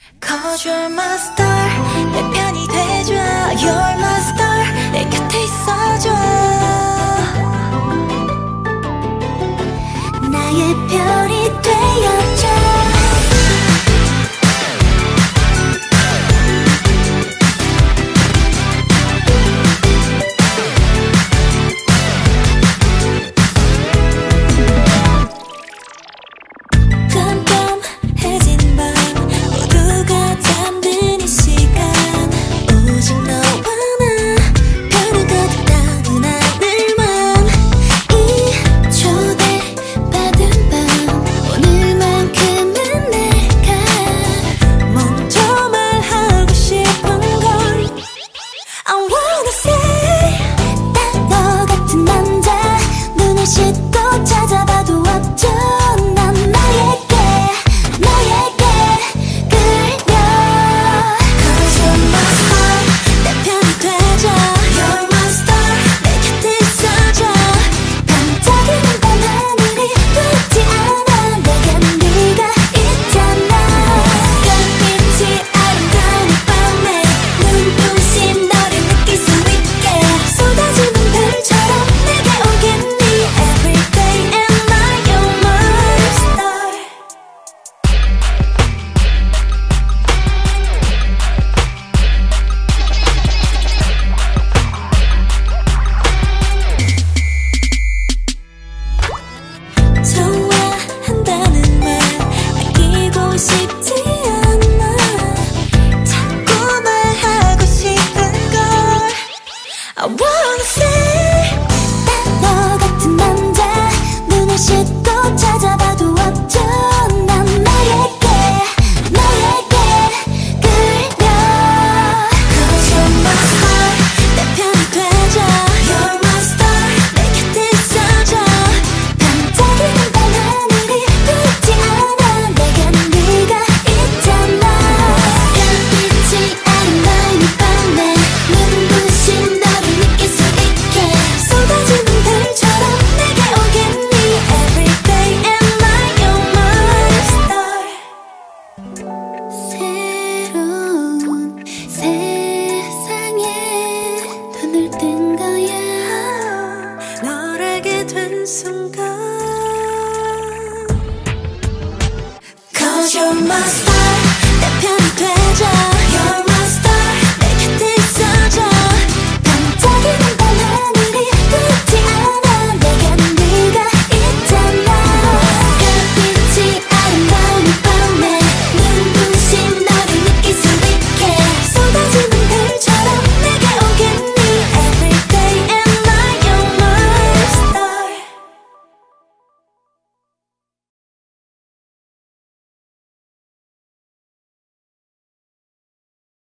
Cause you're my star 내 편이 돼줘 You're my star 내 곁에 있어줘 나의 별이 되어줘 씻고 찾아봐도 없죠 난 너에게 끌려 Cause you're my star 내 편이 되줘 You're my star 내 곁에 있어줘 반짝이는 밤하늘이 두렵지 않아 내겐 네가 있잖아 별빛이 아름다운 이 밤에 눈부신 너를 느낄 수 있게 쏟아지는 별처럼 내게 오겠니 좋아한다는 말 아끼고 싶지 않아 자꾸 말하고 싶은 걸 I wanna say 딱 너 같은 남자 눈을 씻고 찾아봐도 없죠 난 너에게 끌려 Cause you're my star 내 편이 되줘 You're my star 내 곁에 있어줘 반짝이는 밤하늘이 두렵지 않아 내겐 네가 있잖아 별빛이 아름다운 이 밤에 눈부신 너를 느낄 수 있게 쏟아지는 별처럼 내게 오겠니 Every day am I your star